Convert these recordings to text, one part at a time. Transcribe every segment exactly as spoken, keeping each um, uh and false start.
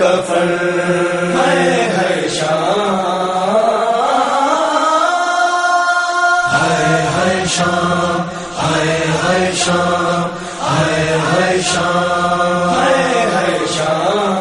کفن ہے ہر شام، ہے ہر شام، ہے ہر شام، ہے ہر شام، ہے ہر شام،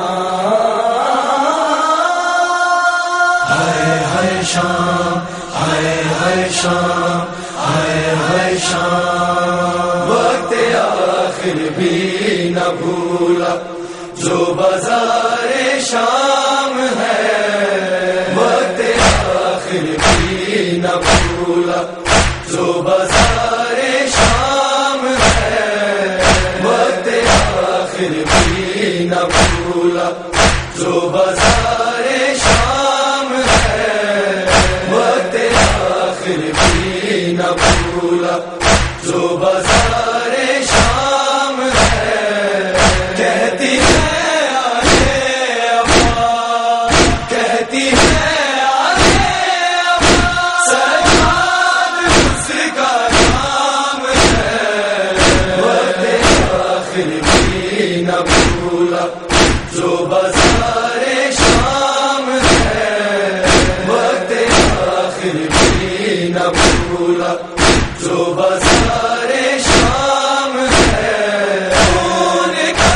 ہے ہر شام، ہے ہر شام، ہے ہر شام۔ وقت آخر بھی نہ بھولا جو بازار شام ہے، وقت آخر بھی نہ بھولا جو بازار شام ہے، وقت آخر بھی نہ بھولا جو بازار شام ہے، وقت آخر بھی نہ بھولا جو بازار شام ہے۔ کہتی ہے آگے ابا، کہتی ہے آگے ابا، سجاد اس کا نام ہے، وقت آخر بھی نہ بھولا جو بازار شام ہے، وقت آخر بھی نہ بھولا جو بازار شام ہے۔ خون کا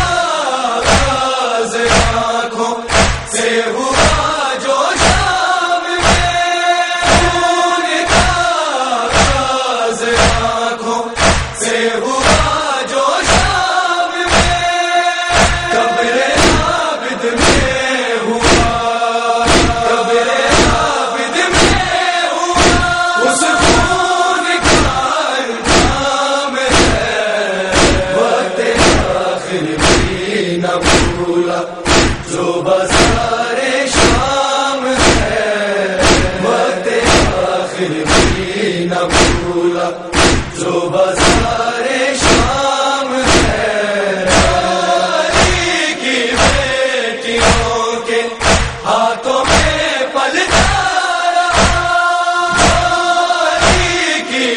آغاز آنکھوں سے ہوا جو شام میں، خون کا آغاز آنکھوں سے ہوا جو شام میں، قبر عابد میں ہوا، قبر عابد میں ہوا، اس خون کا انجام ہے، وقت آخر بھی نہ بھولا جو بازار شام ہے، وقت آخر بھی نہ بھولا جو بازار شام ہے۔ علی کی بیٹیوں کے ہاتھوں میں پلتا رہا، علی کی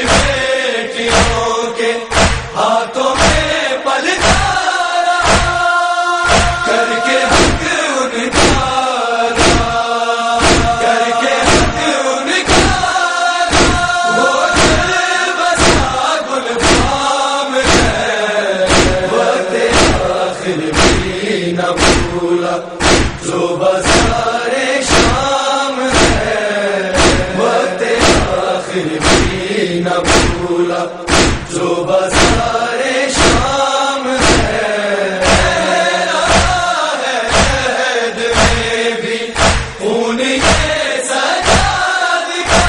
بیٹیوں کے ہاتھوں میں پلتا رہا، کر کے حق ان کا تھا، کر کے حق ان کا تھا، وہ دل بسا گل بام ہے، وقت آخر بھی نہ بھولا جو بازار شام ہے، وقت آخر بھی نہ بھولا جو بازار شام ہے۔ راہ عہد میں بھی خون یہ سجاد کا،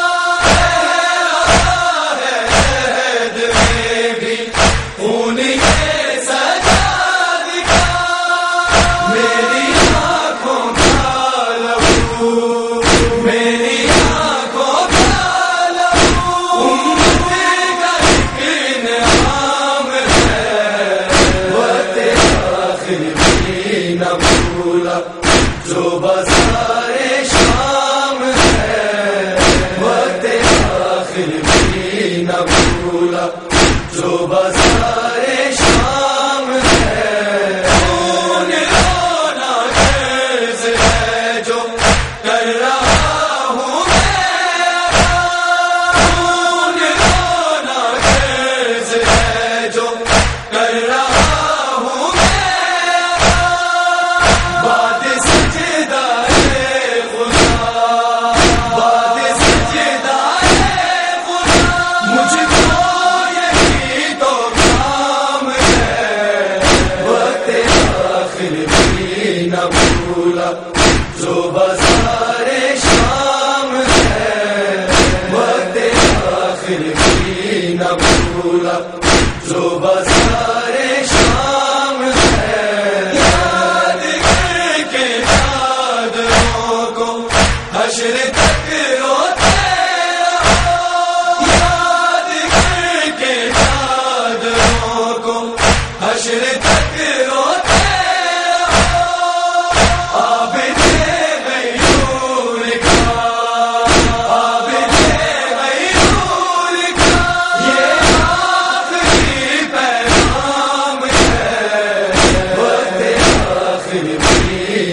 راہ عہد میں بھی خون یہ سجاد کا، میری آنکھوں کا لہو، میری آنکھوں کا لہو، امت کا ایک انعام ہے، وقت آخر بھی نہ بھولا جو بازار شام ہے، وقت آخر بھی نہ بھولا جو بازار شام ہے۔ خون رونا قرض ہے جو کر رہا ہوں میں، خون رونا قرض ہے جو کر رہا ہوں میں، بات سجدہ ہے خدا، بات سجدہ ہے خدا، مجھ کو یہی تو کام ہے، وقت آخر بھی نہ بھولا جو بازار شام ہے، وقت آخر بھی نہ بھولا جو بازار شام ہے۔ یاد کر کے چادروں کو حشر تک روتے رہو، یاد کر کے چادروں کو حشر تک روتے رہو، عابد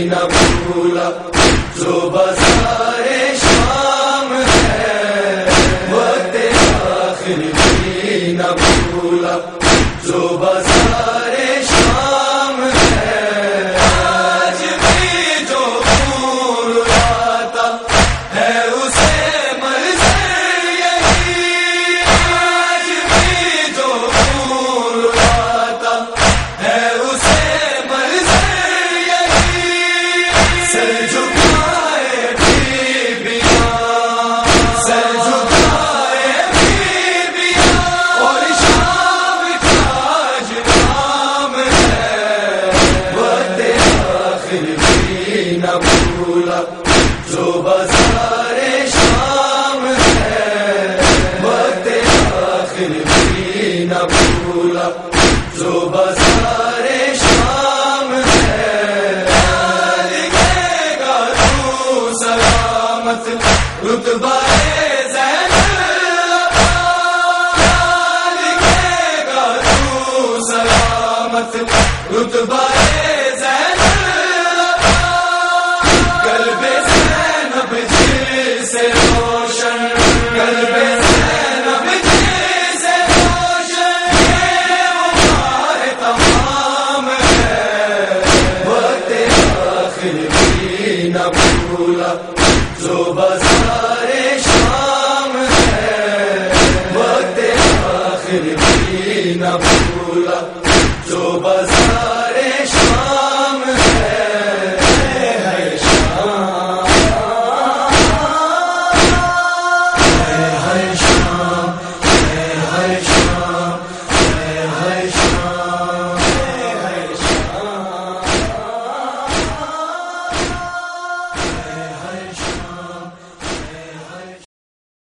نہ بھولا جو بازار شام ہے، وقت آخر بھی نہ بھولا جو بازار شام ہے، آج بھی جو خون آتا ہے اسے منظر یہی، آج بھی جو خون آتا ہے اسے منظر یہی، سر جھکائے بیویاں، سر جھکائے بیویاں، اور شام کا آج نام ہے، وقت آخر بھی نہ بھولا جو بازار شام ہے، وقت آخر بھی نہ بھولا جو بازار شام ہے، لکھے گا تو سلامت رتبہ زین العباد، لکھے گا تو سلامت رتبہ زین العباد، قلب زینب جل سے روشن، قلب زینب جل سے روشن، یہ وہ ماہ تمام ہے، وقت آخر بھی نہ بھولا جو بازار